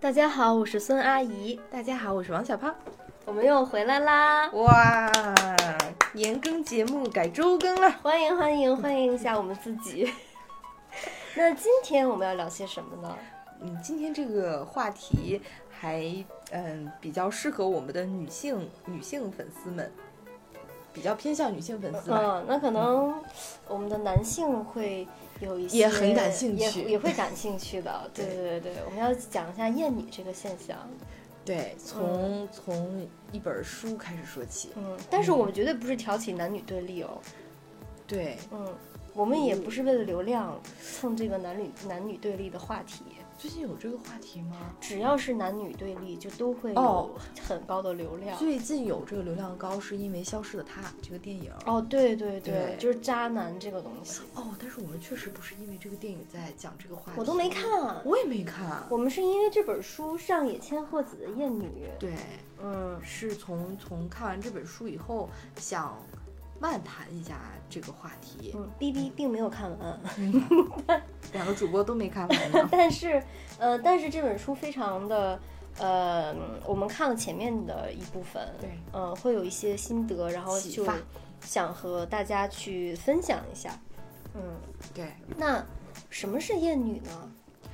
大家好，我是孙阿姨。 大家好，我是王小胖。 我们又回来啦！ 哇，年更节目改周更了， 欢迎欢迎欢迎一下我们自己。那今天我们要聊些什么呢？ 今天这个话题还比较适合我们的女性粉丝们，比较偏向女性粉丝吧。 那可能我们的男性会有一些也很感兴趣， 也会感兴趣的。对，我们要讲一下厌女这个现象。 对，从一本书开始说起。 但是我们绝对不是挑起男女对立哦。 对， 我们也不是为了流量蹭这个男女对立的话题。 最近有这个话题吗？ 只要是男女对立，就都会有很高的流量。 最近有这个流量高，是因为《消失的她》这个电影。 对，就是渣男这个东西。 但是我们确实不是因为这个电影在讲这个话题。 我都没看， 我也没看。 我们是因为这本书上野千鹤子的《厌女》。 对，是从看完这本书以后想漫谈一下这个话题。 BB 并没有看完， 两个主播都没看完呢。 但是这本书非常的我们看了前面的一部分， 对， 会有一些心得，然后就想和大家去分享一下。 对。 那什么是厌女呢？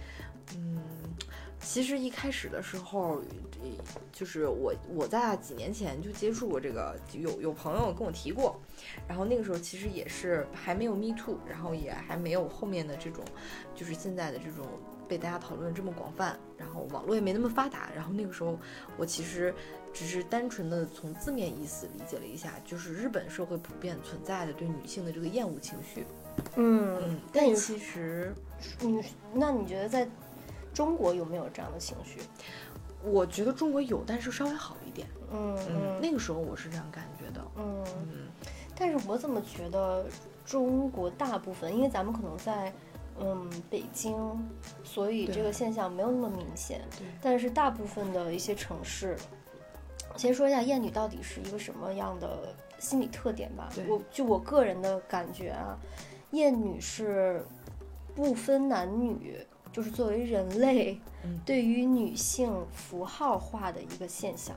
其实一开始的时候，就是我在几年前就接触过这个，有朋友跟我提过，然后那个时候其实也是还没有 Me Too， 然后也还没有后面的这种，就是现在的这种被大家讨论这么广泛，然后网络也没那么发达，然后那个时候我其实只是单纯的从字面意思理解了一下，就是日本社会普遍存在的对女性的这个厌恶情绪。但其实那你觉得在中国有没有这样的情绪？ 我觉得中国有，但是稍微好一点。那个时候我是这样感觉的。 但是我怎么觉得中国大部分，因为咱们可能在北京，所以这个现象没有那么明显。但是大部分的一些城市，先说一下厌女到底是一个什么样的心理特点吧。我个人的感觉啊，厌女是不分男女，就是作为人类对于女性符号化的一个现象。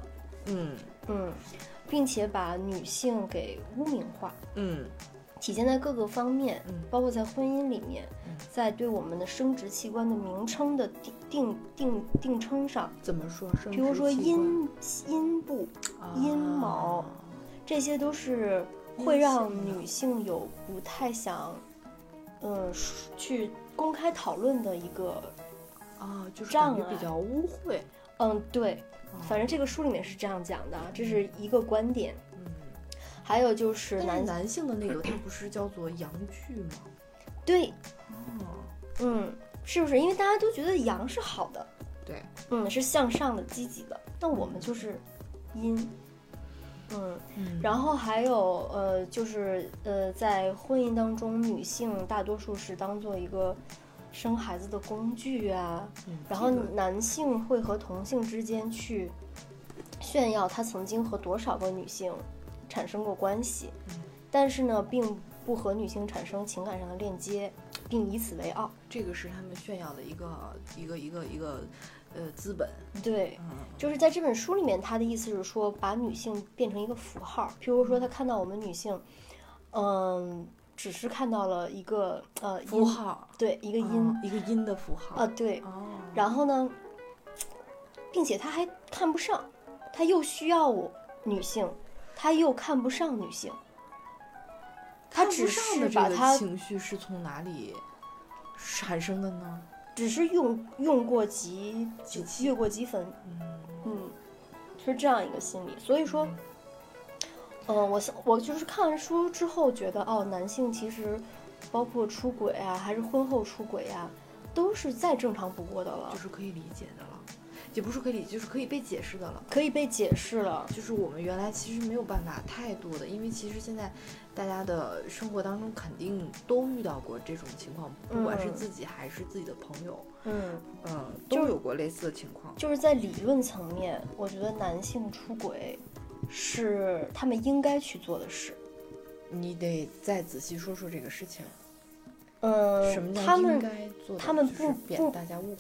并且把女性给污名化。体现在各个方面，包括在婚姻里面，在对我们的生殖器官的名称的定称上。 怎么说？ 比如说阴部、阴毛，这些都是会让女性有不太想去公开讨论的一个就是感觉比较污秽。 对，反正这个书里面是这样讲的，这是一个观点。还有就是男性的那个，它不是叫做阳具吗？ 对，是不是？因为大家都觉得阳是好的， 对， 是向上的、积极的。那我们就是阴，然后还有就是在婚姻当中，女性大多数是当做一个生孩子的工具啊，然后男性会和同性之间去炫耀他曾经和多少个女性产生过关系，但是呢，并不和女性产生情感上的链接，并以此为傲。 这个是他们炫耀的一个资本。 对，就是在这本书里面，他的意思是说，把女性变成一个符号。譬如说，他看到我们女性，只是看到了一个符号， 对，一个阴， 一个阴的符号对，然后呢，并且他还看不上，他又需要女性，他又看不上女性，他只是把他情绪是从哪里产生的呢？ 只是用过即越过即分，是这样一个心理。所以说，我就是看完书之后觉得，男性其实包括出轨啊，还是婚后出轨啊，都是再正常不过的了， 就是可以理解的了。也不是可以，就是可以被解释的了， 可以被解释了。 就是我们原来其实没有办法太多的，因为其实现在大家的生活当中肯定都遇到过这种情况，不管是自己还是自己的朋友，都有过类似的情况。 就是在理论层面，我觉得男性出轨是他们应该去做的事。 你得再仔细说说这个事情。什么叫应该做的？ 他们不大家误会。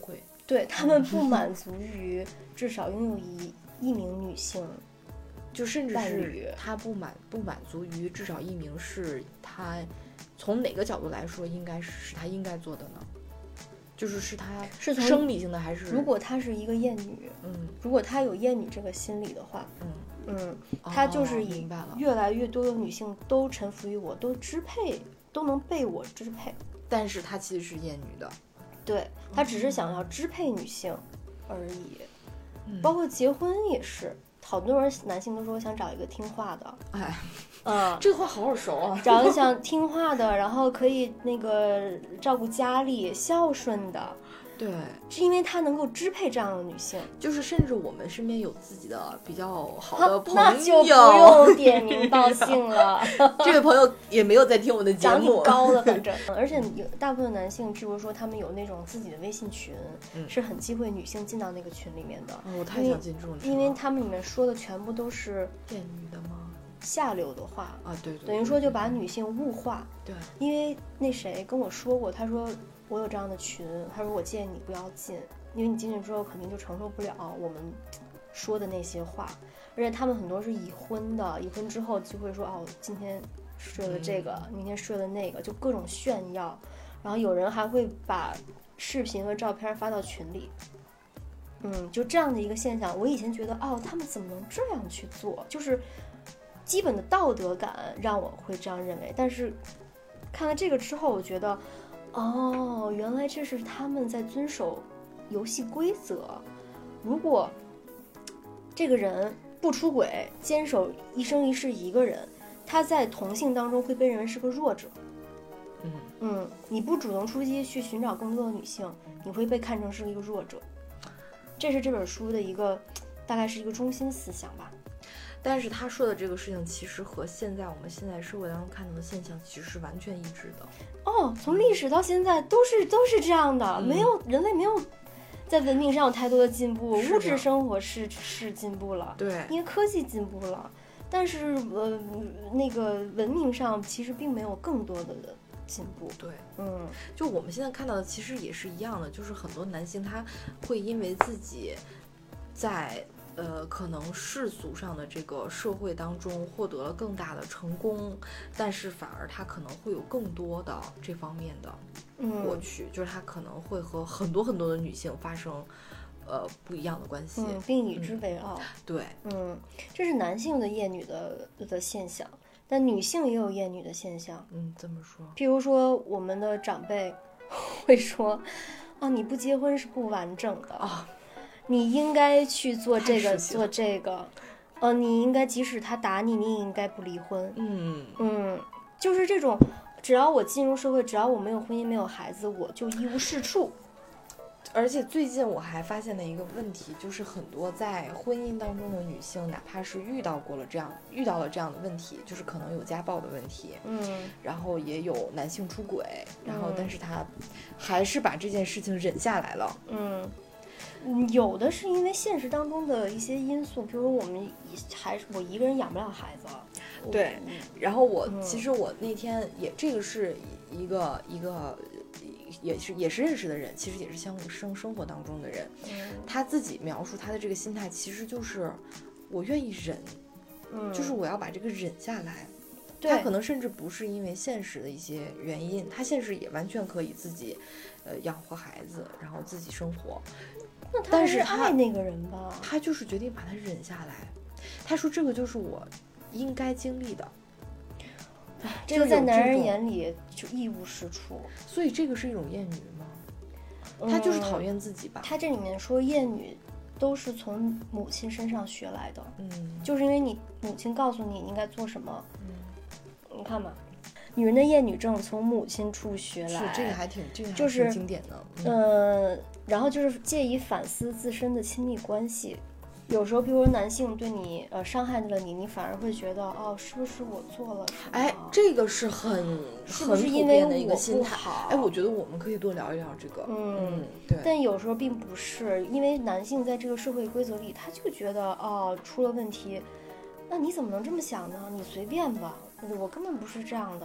对，他们不满足于至少拥有一名女性， 就甚至是他不满足于至少一名，是他从哪个角度来说应该是他应该做的呢？是他是从生理性的还是？ 如果他是一个厌女，如果他有厌女这个心理的话，他就是以越来越多的女性都臣服于我，都能被我支配， 但是他其实是厌女的， 对，他只是想要支配女性而已，包括结婚也是。好多人男性都说想找一个听话的， 这个话好耳熟啊！ 找一个想听话的，然后可以那个照顾家里、孝顺的， 对， 是因为他能够支配这样的女性。 就是甚至我们身边有自己的比较好的朋友， 那就不用点名道姓了。 这位朋友也没有在听我们的节目， 长挺高的，反正。而且有大部分男性，譬如说他们有那种自己的微信群，是很忌讳女性进到那个群里面的。 我太想进这种群了， 因为他们里面说的全部都是厌女的吗？ 下流的话啊，对， 等于说就把女性物化。 对， 因为那谁跟我说过，他说我有这样的群，他说我建议你不要进，因为你进去之后肯定就承受不了我们说的那些话。而且他们很多是已婚的，已婚之后就会说今天睡了这个，明天睡了那个，就各种炫耀。然后有人还会把视频和照片发到群里。就这样的一个现象，我以前觉得他们怎么能这样去做，就是基本的道德感让我会这样认为。但是看了这个之后，我觉得原来这是他们在遵守游戏规则。如果这个人不出轨，坚守一生一世一个人，他在同性当中会被认为是个弱者。你不主动出击去寻找更多的女性，你会被看成是一个弱者。这是这本书的大概是一个中心思想吧。 但是他说的这个事情其实和我们现在社会当中看到的现象其实是完全一致的。 从历史到现在都是这样的，人类没有在文明上有太多的进步，物质生活是进步了， 对， 因为科技进步了，但是那个文明上其实并没有更多的进步。 对，就我们现在看到的其实也是一样的，就是很多男性他会因为自己在可能世俗上的这个社会当中获得了更大的成功，但是反而他可能会有更多的这方面的过去，就是他可能会和很多很多的女性发生不一样的关系， 并以之为傲。 对， 这是男性的厌女的现象。但女性也有厌女的现象。 这么说， 譬如说我们的长辈会说你不结婚是不完整的你应该去做这个做这个你应该即使他打你，你也应该不离婚。就是这种，只要我进入社会，只要我没有婚姻没有孩子，我就一无是处。 而且最近我还发现了一个问题，就是很多在婚姻当中的女性，哪怕是遇到了这样的问题，就是可能有家暴的问题，然后也有男性出轨，然后但是她还是把这件事情忍下来了。 有的是因为现实当中的一些因素，比如我一个人养不了孩子。 对，然后其实我那天这个是一个也是认识的人，其实也是生活当中的人，他自己描述他的这个心态，其实就是我愿意忍，就是我要把这个忍下来。他可能甚至不是因为现实的一些原因，他现实也完全可以自己养活孩子，然后自己生活。 那他是爱那个人吧？ 他就是决定把它忍下来。他说这个就是我应该经历的。 这个在男人眼里就一无是处， 所以这个是一种厌女吗？他就是讨厌自己吧。 他这里面说厌女都是从母亲身上学来的，就是因为你母亲告诉你应该做什么。你看嘛，女人的厌女症从母亲处学来， 是这个还挺经典的。然后就是借以反思自身的亲密关系。有时候比如男性对你伤害了你反而会觉得是不是我做了什么？ 这个是很普遍的一个心态。我觉得我们可以多聊一聊这个。对。 但有时候并不是，因为男性在这个社会规则里，他就觉得出了问题，那你怎么能这么想呢？你随便吧，我根本不是这样的。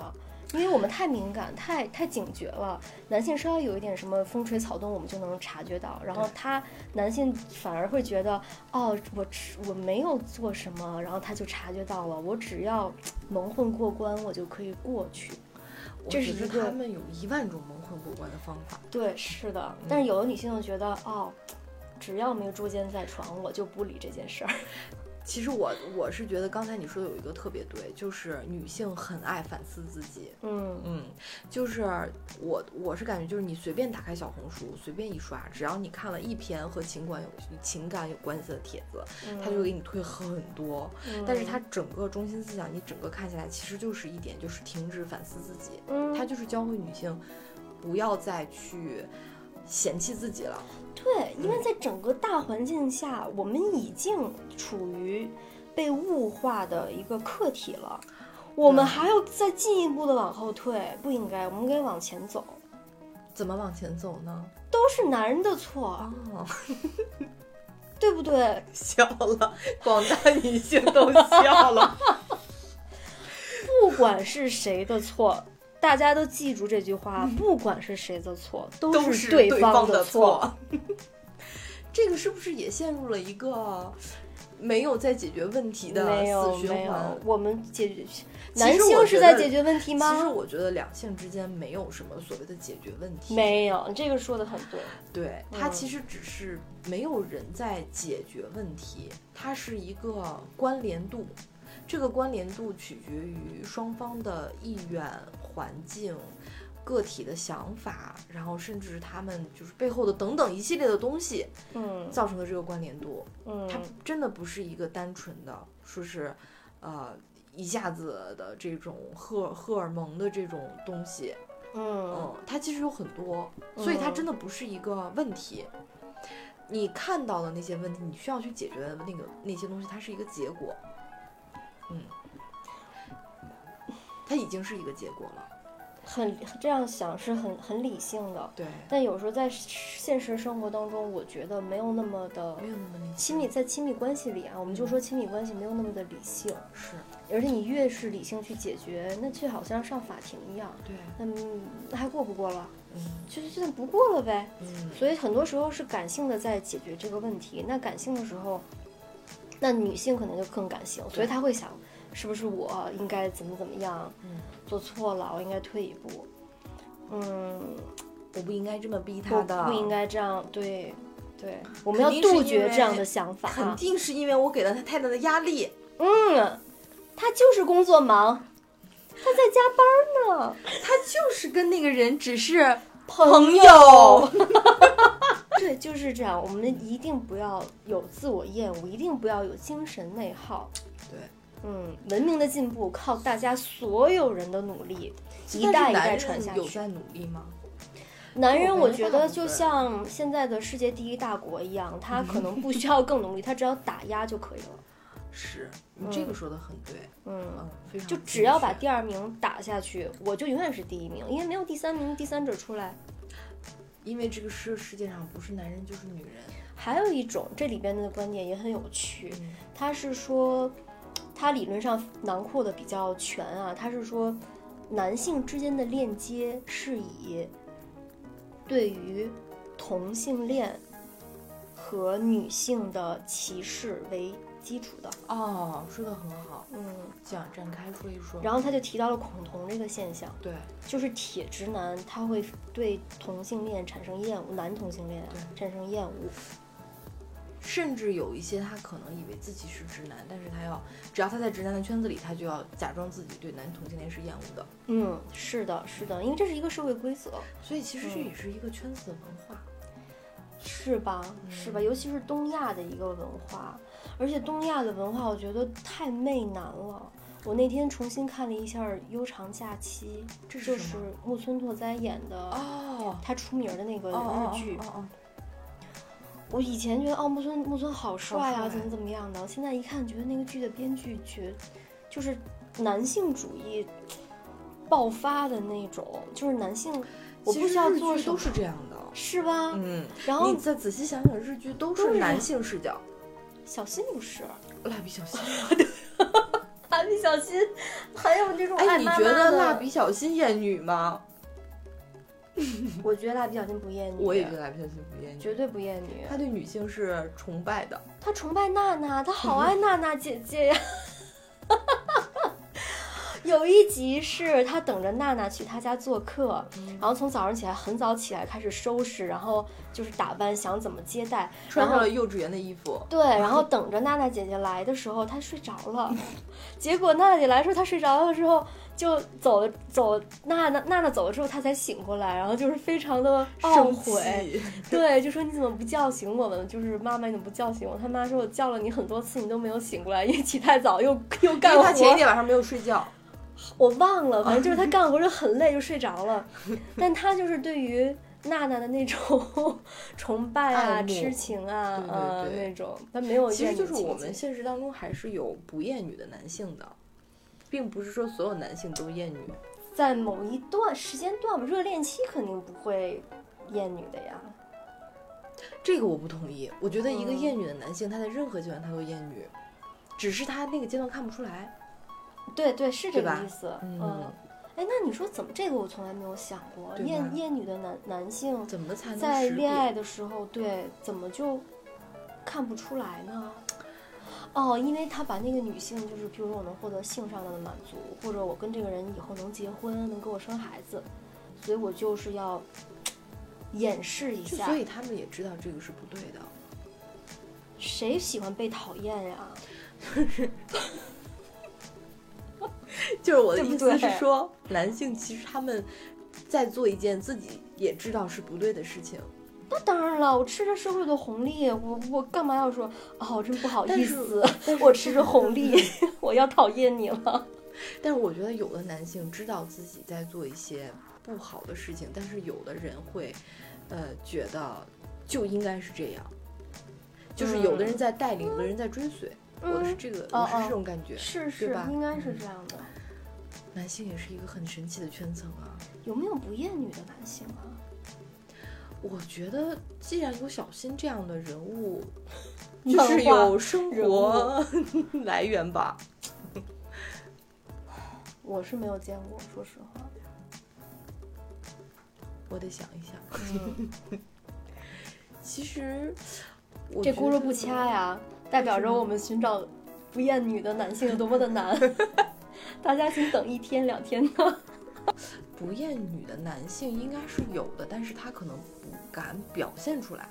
因为我们太敏感，太警觉了。男性稍微有一点什么风吹草动，我们就能察觉到。然后男性反而会觉得，哦，我没有做什么，然后他就察觉到了。我只要蒙混过关，我就可以过去。这是一个他们有10000种蒙混过关的方法。 对，是的。但是有的女性就觉得，哦，只要没有捉奸在床，我就不理这件事儿。 其实我是觉得刚才你说的有一个特别对，就是女性很爱反思自己。就是我是感觉就是你随便打开小红书，随便一刷，只要你看了一篇和情感有关系的帖子，它就给你推很多。但是它整个中心思想你整个看下来，其实就是一点，就是停止反思自己。它就是教会女性不要再去嫌弃自己了。 对，因为在整个大环境下，我们已经处于被物化的一个客体了，我们还要再进一步的往后退，不应该，我们应该往前走。 怎么往前走呢？ 都是男人的错，对不对？ 笑了，广大女性都笑了。 不管是谁的错，大家都记住这句话，不管是谁的错，都是对方的错。 这个是不是也陷入了一个没有在解决问题的死循环？ 我们男性是在解决问题吗？ 其实我觉得两性之间没有什么所谓的解决问题。 没有，这个说得很对。 对，它其实只是没有人在解决问题，它是一个关联度。这个关联度取决于双方的意愿、环境、个体的想法，然后甚至他们就是背后的等等一系列的东西，造成的这个关联度。它真的不是一个单纯的说是，一下子的这种荷尔蒙的这种东西。它其实有很多，所以它真的不是一个问题。你看到的那些问题，你需要去解决的那些东西，它是一个结果。它已经是一个结果了。 这样想是很理性的， 对。 但有时候在现实生活当中，我觉得没有那么的亲密，在亲密关系里啊，我们就说亲密关系没有那么的理性。 是。 而且你越是理性去解决，那就好像上法庭一样。 对。 那还过不过了？就算不过了呗。所以很多时候是感性的在解决这个问题。那感性的时候，那女性可能就更感性，所以她会想，是不是我应该怎么样？做错了，我应该退一步。 我不应该这么逼他的， 不应该这样。对，我们要杜绝这样的想法。 肯定是因为我给了他太大的压力。 他就是工作忙，他在加班呢。 他就是跟那个人只是朋友。对，就是这样。我们一定不要有自我厌恶，一定不要有精神内耗。 对。 文明的进步靠大家所有人的努力，一代一代传下去。 有在努力吗？ 男人我觉得就像现在的世界第一大国一样，他可能不需要更努力，他只要打压就可以了。 是，你这个说的很对。非常就只要把第2名打下去，我就永远是第1名，因为没有第3名、第3者出来。 因为这个世界上不是男人就是女人。 还有一种，这里边的观点也很有趣，他是说。它理论上囊括的比较全啊，它是说男性之间的链接是以对于同性恋和女性的歧视为基础的。 说得很好。展开说一说。 然后他就提到了恐同这个现象。 对， 就是铁直男他会对同性恋产生厌恶，男同性恋产生厌恶。 甚至有一些他可能以为自己是直男，但是只要他在直男的圈子里，他就要假装自己对男同性恋是厌恶的。 是的，因为这是一个社会规则， 所以其实这也是一个圈子的文化， 是吧？尤其是东亚的一个文化，而且东亚的文化我觉得太媚男了。我那天重新看了一下《悠长假期》，这就是木村拓哉演的他出名的那个日剧。我以前觉得木村好帅啊，怎么样的，现在一看觉得那个剧的编剧就是男性主义爆发的那种，就是男性我不需要做什么， 都是这样的， 是吧？然后你再仔细想想，日剧都是男性视角。 小新不是， 蜡笔小新蜡笔小新还有这种哎， 爱妈妈的。 你觉得蜡笔小新厌女吗？ 我觉得蜡笔小新不厌女， 我也觉得蜡笔小新不厌女， 绝对不厌女。 他对女性是崇拜的， 他崇拜娜娜，他好爱娜娜姐姐呀。有一集是他等着娜娜去他家做客，然后从早上起来很早起来开始收拾，然后就是打扮，想怎么接待， 穿上了幼稚园的衣服。 对，然后等着娜娜姐姐来的时候，他睡着了。结果娜娜姐来的时候，他睡着了之后就走，娜娜走了之后，他才醒过来，然后就是非常的懊悔，对，就说你怎么不叫醒我们？就是妈妈你怎么不叫醒我？他妈说我叫了你很多次，你都没有醒过来，因为起太早又干活。因为他前一天晚上没有睡觉。 我忘了，反正就是他干活就很累，就睡着了。但他就是对于娜娜的那种崇拜啊、痴情啊，那种他没有。 其实就是我们现实当中还是有不厌女的男性的，并不是说所有男性都厌女。 在某一段时间段吧，热恋期肯定不会厌女的呀。 这个我不同意，我觉得一个厌女的男性，他在任何阶段他都厌女，只是他那个阶段看不出来。 对，是这个意思。哎，那你说怎么这个我从来没有想过，厌女的男性怎么才能在恋爱的时候，对，怎么就看不出来呢？哦，因为他把那个女性，就是比如说我能获得性上的满足，或者我跟这个人以后能结婚，能给我生孩子，所以我就是要掩饰一下。 所以他们也知道这个是不对的。 谁喜欢被讨厌呀？ 就是我的意思是说，男性其实他们在做一件自己也知道是不对的事情。 那当然了，我吃着社会的红利，我干嘛要说哦，真不好意思，我吃着红利，我要讨厌你了。 但是我觉得有的男性知道自己在做一些不好的事情，但是有的人会，觉得就应该是这样，就是有的人在带领，有的人在追随。我的是这个，我是这种感觉， 是吧？应该是这样的。 男性也是一个很神奇的圈层啊。 有没有不厌女的男性啊？ 我觉得，既然有小新这样的人物，就是有生活来源吧。 我是没有见过，说实话。 我得想一想。其实， 这轱辘不掐呀。代表着我们寻找不厌女的男性有多么的难，大家请等1天2天呢。 不厌女的男性应该是有的，但是他可能不敢表现出来，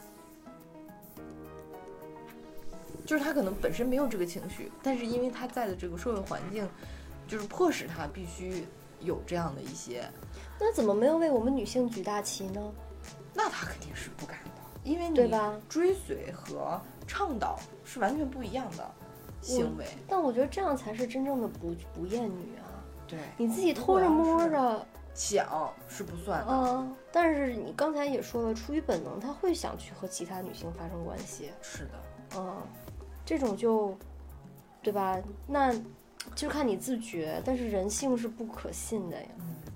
就是他可能本身没有这个情绪，但是因为他在的这个社会环境，就是迫使他必须有这样的一些。 那怎么没有为我们女性举大旗呢？ 那他肯定是不敢的，因为对吧？ 追随和倡导是完全不一样的行为。 但我觉得这样才是真正的不厌女啊。 对， 你自己偷着摸着想是不算的。 但是你刚才也说了，出于本能他会想去和其他女性发生关系。 是的。 这种就对吧？那就看你自觉，但是人性是不可信的呀。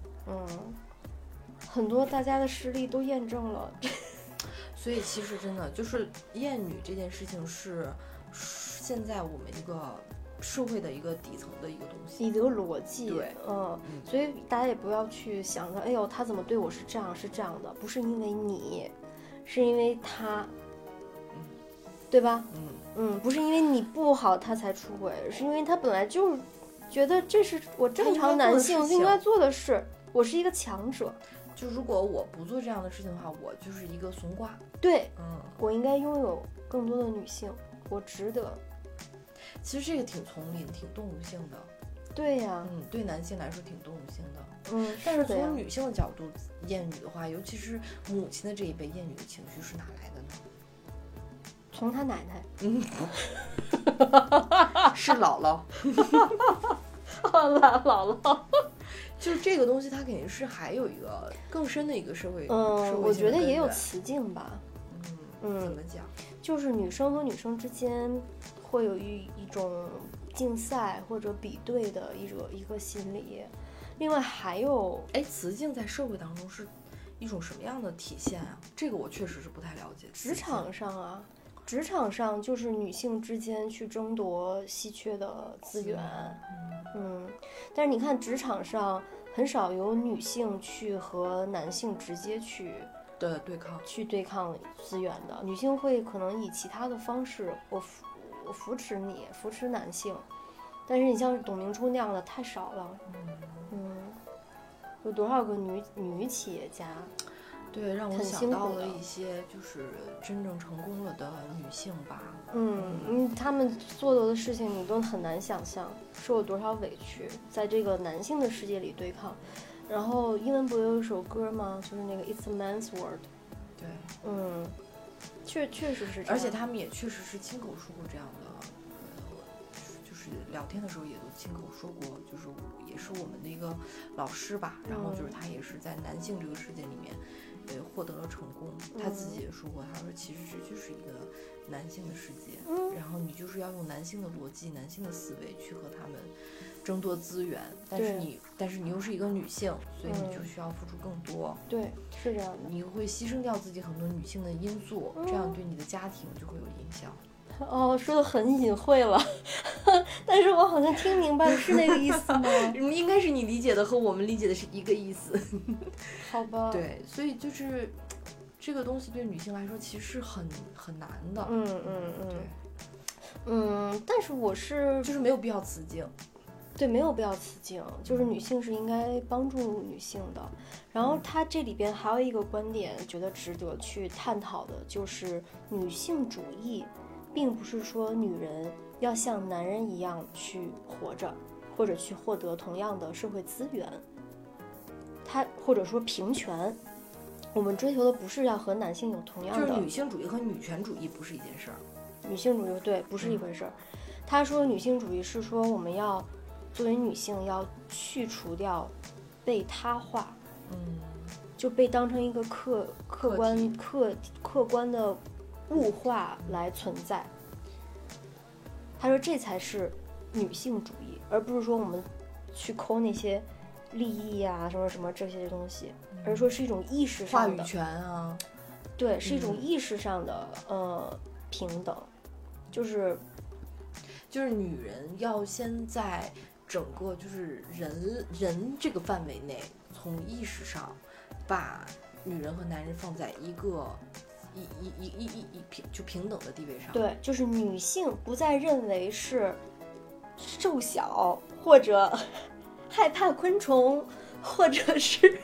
很多大家的实力都验证了。 所以其实真的就是厌女这件事情是现在我们一个社会的一个底层的一个东西， 一个逻辑。 对， 所以大家也不要去想着，哎呦，他怎么对我是这样的，不是因为你，是因为他，对吧？不是因为你不好他才出轨，是因为他本来就觉得这是我正常男性应该做的事，我是一个强者。 就如果我不做这样的事情的话，我就是一个怂瓜。 对，我应该拥有更多的女性，我值得。 其实这个挺丛林、挺动物性的。 对呀， 对男性来说挺动物性的。但是从女性的角度厌女的话，尤其是母亲的这一辈厌女的情绪是哪来的呢？ 从他奶奶。 是姥姥。 姥姥。 就这个东西，它肯定是还有一个更深的一个社会。 我觉得也有雌竞吧。 怎么讲？ 就是女生和女生之间会有一种竞赛或者比对的一个心理。另外还有， 雌竞在社会当中是一种什么样的体现啊？这个我确实是不太了解。 职场上就是女性之间去争夺稀缺的资源。 但是你看职场上很少有女性去和男性直接去对抗资源的，女性会可能以其他的方式，我扶持你，扶持男性，但是你像董明珠那样的太少了。有多少个女企业家？ 对，让我想到了一些就是真正成功了的女性吧。 她们做的事情你都很难想象，受了多少委屈，在这个男性的世界里对抗。然后英文不有一首歌吗？就是那个 It's a Man's World。对，确实是这样。 而且他们也确实是亲口说过这样的，就是聊天的时候也都亲口说过，就是也是我们的一个老师吧，然后就是他也是在男性这个世界里面获得了成功。他自己也说过，他说其实这就是一个男性的世界，然后你就是要用男性的逻辑、男性的思维去和他们争夺资源，但是你又是一个女性，所以你就需要付出更多。 对，是这样的。 你会牺牲掉自己很多女性的因素，这样对你的家庭就会有影响。 说的很隐晦了，但是我好像听明白了，是那个意思吗？ 应该是你理解的和我们理解的是一个意思。 好吧。 对，所以就是这个东西对女性来说其实是很难的。 但是我是就是没有必要雌竞。 对，没有必要雌竞，就是女性是应该帮助女性的。然后他这里边还有一个观点，觉得值得去探讨的，就是女性主义，并不是说女人要像男人一样去活着，或者去获得同样的社会资源，或者说平权。我们追求的不是要和男性有同样的， 就是女性主义和女权主义不是一件事儿。 女性主义对，不是一回事儿。他说女性主义是说我们要作为女性要去除被他化，就被当成一个客观的物化来存在。他说这才是女性主义，而不是说我们去抠那些利益啊什么什么这些东西，而是说是一种意识上的话语权啊， 对，是一种意识上的平等，就是女人要先在整个就是人这个范围内，从意识上把女人和男人放在一个平等的地位上。 对，就是女性不再认为是瘦小或者害怕昆虫，或者是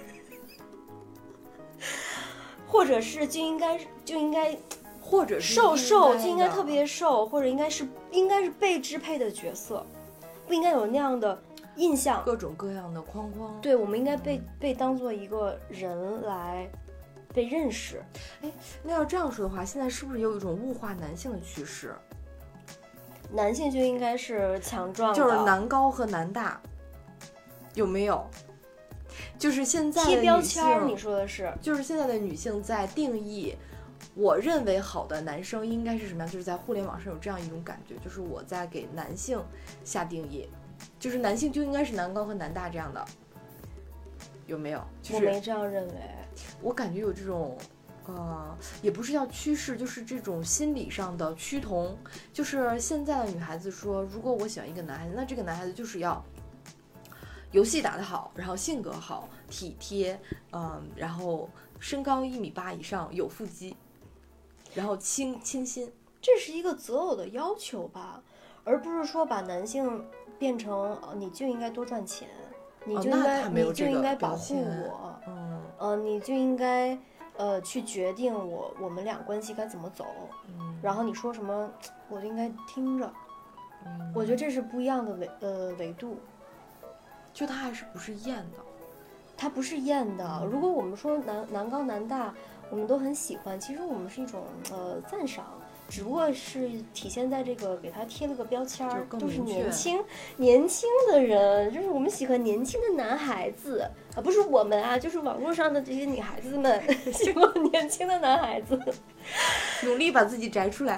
就应该或者是瘦就应该特别瘦，或者应该是被支配的角色，不应该有那样的印象， 各种各样的框框。 对，我们应该被当做一个人来被认识。 那要这样说的话，现在是不是有一种物化男性的趋势？ 男性就应该是强壮的， 就是男高和男大，有没有？就是现在的贴标签，你说的是？ 就是现在的女性在定义，我认为好的男生应该是什么样？就是在互联网上有这样一种感觉，就是我在给男性下定义，就是男性就应该是男高和男大这样的，有没有？就是我没这样认为。 我感觉有这种。也不是叫趋势，就是这种心理上的趋同。就是现在的女孩子说，如果我喜欢一个男孩子，那这个男孩子就是要游戏打得好，然后性格好，体贴，然后身高1.8米以上，有腹肌，然后清新。 这是一个择偶的要求吧，而不是说把男性变成你就应该多赚钱，你就应该保护我，你就应该。去决定我们俩关系该怎么走，然后你说什么我就应该听着，我觉得这是不一样的维度， 就它还是不是厌的， 它不是厌的。如果我们说男高男大，我们都很喜欢，其实我们是一种赞赏。只不过是体现在这个给他贴了个标签，都是年轻的人，就是我们喜欢年轻的男孩子啊，不是我们啊，就是网络上的这些女孩子们喜欢年轻的男孩子， 努力把自己摘出来。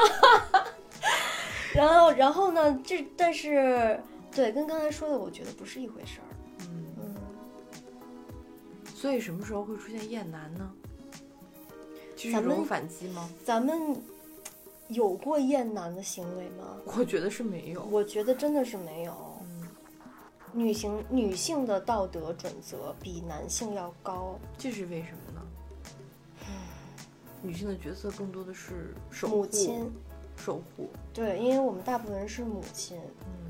然后呢，但是对，跟刚才说的我觉得不是一回事儿。 所以什么时候会出现厌男呢？这是一种反击吗？ 咱们有过厌男的行为吗？ 我觉得是没有。 我觉得真的是没有。 女性的道德准则比男性要高， 这是为什么呢？女性的角色更多的是母亲、 守护。 对，因为我们大部分人是母亲。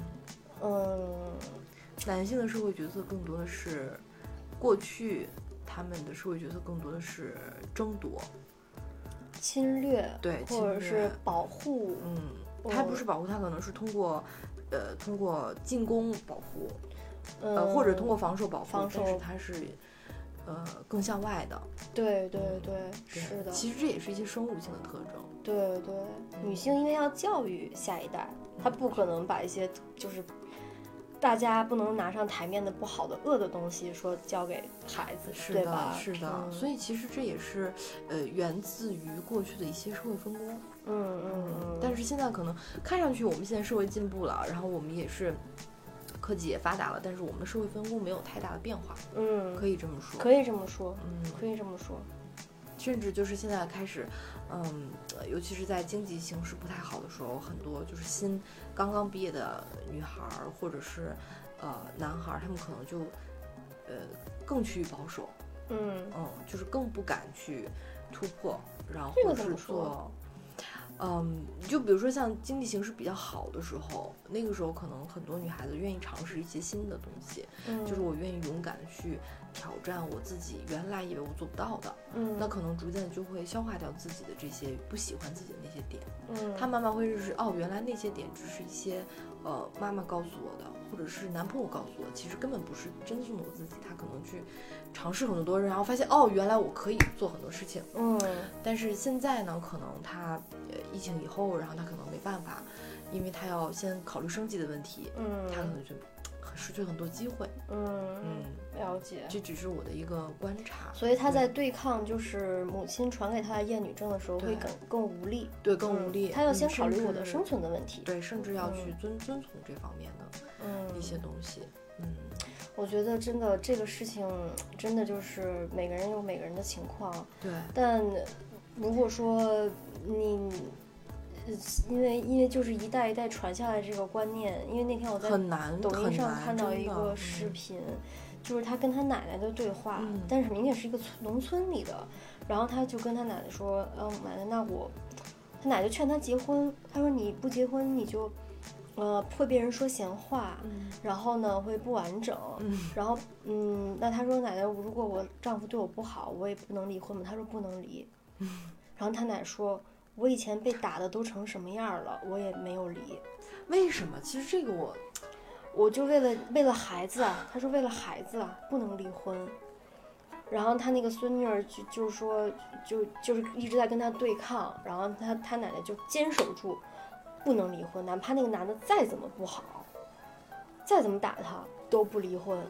男性的社会角色更多的是，过去他们的社会角色更多的是争夺、 侵略， 对， 或者是保护。 他不是保护，他可能是通过进攻保护，或者通过防守保护，但是他是更向外的。 对，是的。 其实这也是一些生物性的特征。 对，女性因为要教育下一代，她不可能把一些就是大家不能拿上台面的不好的恶的东西说交给孩子，对吧？ 是的，所以其实这也是源自于过去的一些社会分工。但是现在可能看上去我们现在社会进步了，然后我们也是科技也发达了，但是我们的社会分工没有太大的变化。可以这么说。 可以这么说。 甚至就是现在开始，尤其是在经济形势不太好的时候，很多就是刚刚毕业的女孩或者是男孩，他们可能就更趋于保守，就是更不敢去突破，然后或者是做。就比如说像经济形势比较好的时候，那个时候可能很多女孩子愿意尝试一些新的东西，就是我愿意勇敢的去挑战我自己原来以为我做不到的，那可能逐渐就会消化掉自己的这些不喜欢自己的那些点，她慢慢会认识，原来那些点只是一些妈妈告诉我的，或者是男朋友告诉我的，其实根本不是真正的我自己。她可能去尝试很多人，然后发现原来我可以做很多事情。但是现在呢，可能她疫情以后，然后她可能没办法，因为她要先考虑生计的问题，她可能就失去很多机会。 了解。 这只是我的一个观察。 所以她在对抗就是母亲传给她的厌女症的时候，会更无力。 对，更无力。 她要先考虑我的生存的问题。 对，甚至要去遵从这方面的一些东西。 我觉得真的这个事情真的就是每个人有每个人的情况。 对。 但如果说你因为就是一代一代传下来这个观念，因为那天我在抖音上看到一个视频，就是他跟他奶奶的对话，但是明显是一个农村里的，然后他就跟他奶奶说，奶奶，他奶奶就劝他结婚，他说你不结婚你就会被人说闲话，然后呢会不完整，然后那他说奶奶，如果我丈夫对我不好，我也不能离婚吗？他说不能离，然后他奶说，我以前被打的都成什么样了，我也没有离。 为什么？其实这个我就为了孩子啊，他说为了孩子啊不能离婚。然后他那个孙女儿就是说就是一直在跟他对抗，然后他奶奶就坚守住不能离婚，哪怕那个男的再怎么不好，再怎么打他都不离婚。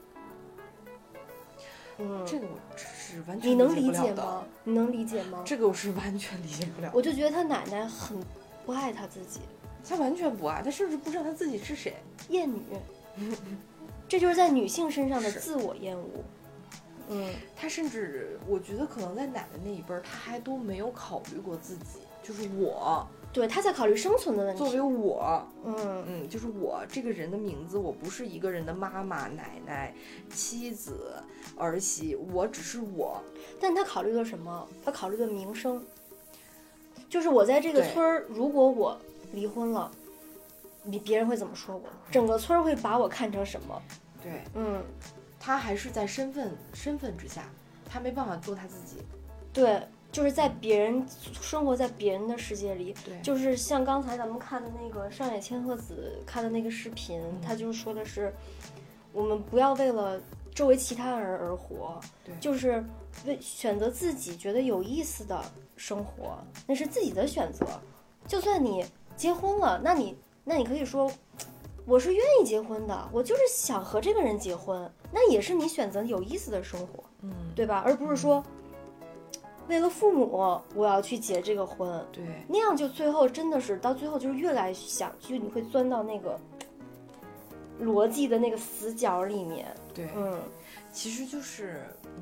这个我是完全你能理解吗？你能理解吗？ 这个我是完全理解不了。 我就觉得他奶奶很不爱他自己， 他完全不爱，他甚至不知道他自己是谁， 厌女。这就是在女性身上的自我厌恶。 他甚至我觉得可能在奶奶那一辈，他还都没有考虑过自己，就是我。 对，他在考虑生存的问题。 作为我，就是我这个人的名字，我不是一个人的妈妈、奶奶、妻子、儿媳，我只是我。 但他考虑了什么？他考虑了名声，就是我在这个村儿，如果我离婚了，别人会怎么说我？整个村儿会把我看成什么？ 对，他还是在身份之下，他没办法做他自己。 对。就是在别人生活在别人的世界里，就是像刚才咱们看的那个上野千鹤子看的那个视频，他就说的是，我们不要为了周围其他人而活，就是选择自己觉得有意思的生活，那是自己的选择。就算你结婚了，那你可以说，我是愿意结婚的，我就是想和这个人结婚，那也是你选择有意思的生活，对吧？而不是说。为了父母，我要去结这个婚， 对， 那样就最后真的是到最后就是越来想，就你会钻到那个逻辑的那个死角里面。 对，其实就是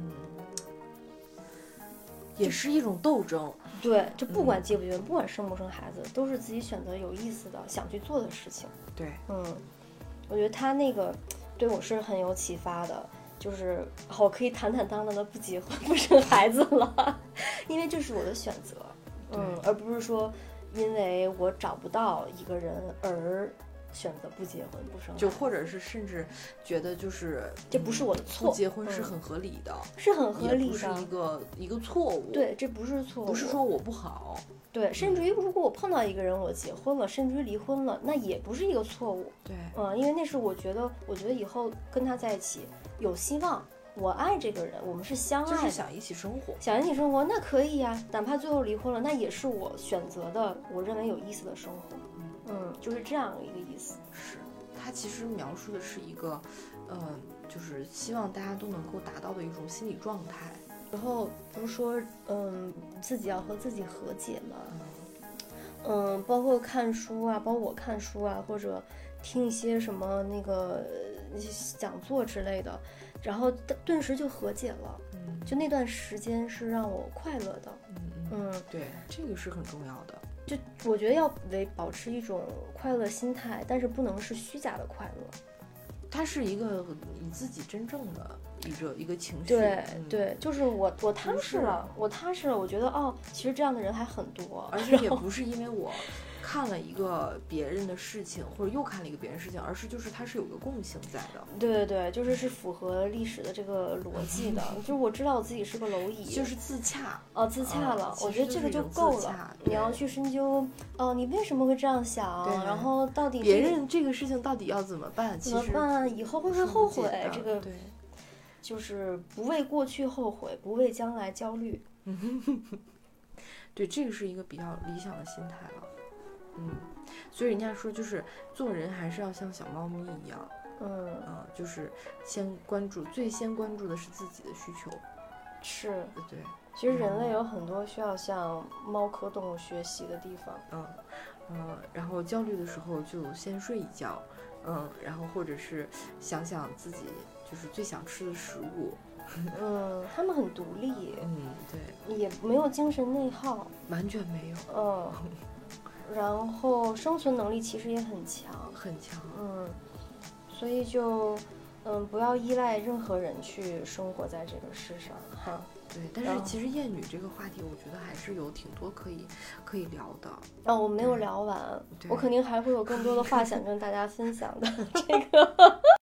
也是一种斗争。 对，就不管结不结婚，不管生不生孩子，都是自己选择有意思的、想去做的事情。 对， 我觉得他那个。 对我是很有启发的，就是我可以坦坦荡荡的不结婚不生孩子了，因为这是我的选择，而不是说因为我找不到一个人而选择不结婚不生孩子， 就或者是甚至觉得就是这不是我的错， 不结婚是很合理的， 是很合理的， 也不是一个错误， 对，这不是错误， 不是说我不好， 对，甚至于如果我碰到一个人我结婚了，甚至于离婚了，那也不是一个错误， 对， 因为那是我觉得以后跟他在一起有希望，我爱这个人，我们是相爱的， 就是想一起生活， 那可以呀，哪怕最后离婚了，那也是我选择的，我认为有意思的生活，就是这样一个意思。 是，他其实描述的是一个，就是希望大家都能够达到的一种心理状态。 然后不是说，自己要和自己和解嘛，包括看书啊，包括我看书啊，或者听一些什么那个讲座之类的，然后顿时就和解了，就那段时间是让我快乐的， 对，这个是很重要的。 就我觉得要保持一种快乐心态，但是不能是虚假的快乐， 它是一个你自己真正的一个情绪。 对，就是我踏实了，我觉得其实这样的人还很多， 而且也不是因为我看了一个别人的事情，或者又看了一个别人的事情，而是就是它是有个共性在的。 对，就是符合历史的这个逻辑的，就是我知道我自己是个蝼蚁， 就是自洽自洽了，我觉得这个就够了。 你要去深究你为什么会这样想，然后到底别人这个事情到底要怎么办？ 怎么办？以后会不会后悔？这个对， 就是不为过去后悔，不为将来焦虑。 对，这个是一个比较理想的心态了。所以人家说就是做人还是要像小猫咪一样，就是最先关注的是自己的需求。 是， 对。 其实人类有很多需要向猫科动物学习的地方。 然后焦虑的时候就先睡一觉，然后或者是想想自己就是最想吃的食物。 他们很独立。 对， 也没有精神内耗， 完全没有。 然后生存能力其实也很强，所以就不要依赖任何人去生活在这个世上哈。 对，但是其实厌女这个话题，我觉得还是有挺多可以聊的。 我没有聊完，我肯定还会有更多的话想跟大家分享的。这个